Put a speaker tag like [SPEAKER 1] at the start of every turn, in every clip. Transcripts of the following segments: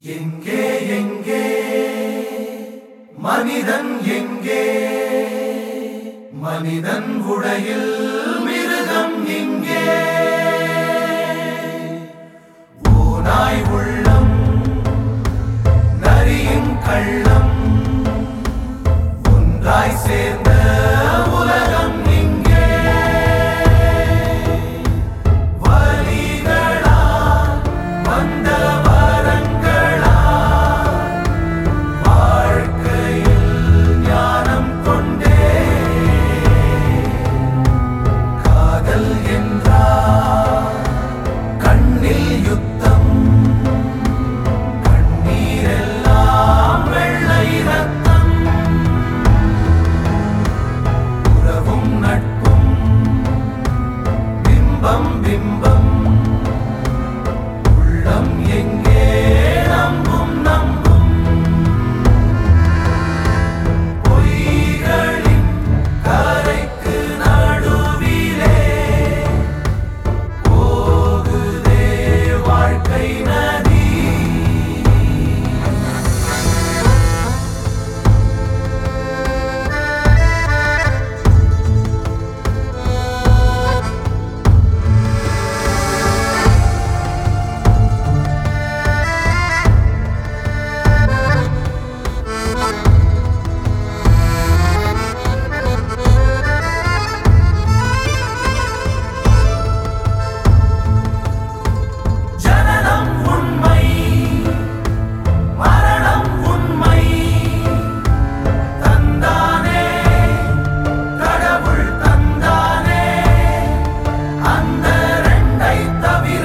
[SPEAKER 1] எங்கே எங்கே மனிதன் எங்கே மனிதன் உடையில் மிருகம் எங்கே ஓநாய் உள்ளம் நரியின் கள்ளம் ஒன்றாய் சேர்ந்த உலகம் எங்கே வலிகளால் வந்த வரங்களா வாழ்க்கையில் ஞானம் கொண்டே காதல் என்றார் கண்ணில் யுத்தம் கண்ணீரெல்லாம் வெள்ளை ரத்தம் உறவும் நட்பும் பிம்பம் பிம்பம் உள்ளம் எங்கே நம்பும் நம்பும் பொய்களின் கரைக்கு நடுவிலே போகுதே வாழ்க்கை நதி ஜனனம் உண்மை மரணம் உண்மை தந்தானே கடவுள் தந்தானே அந்த ரெண்டை தவிர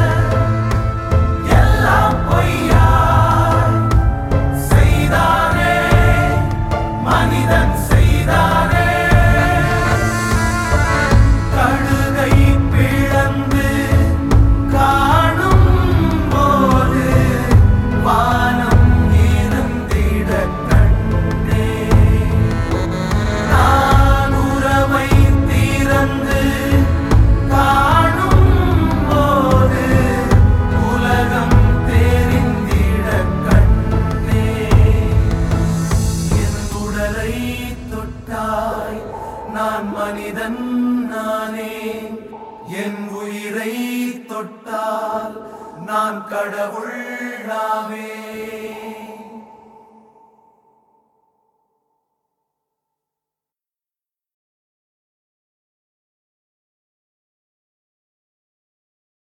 [SPEAKER 1] எல்லாம் பொய்யாய் செய்தானே மனிதன் செய்தானே கழுதை பிளந்து காணும் போது வானம் இருந்திட கண்டே நான் உறவை திறந்து காணும் போது உலகம் தெரிந்திட கண்டே என் உடலை தொட்டாய் நான் மனிதன் நானே என் உயிரை தொட்டால் நான் கடவுள் நாவே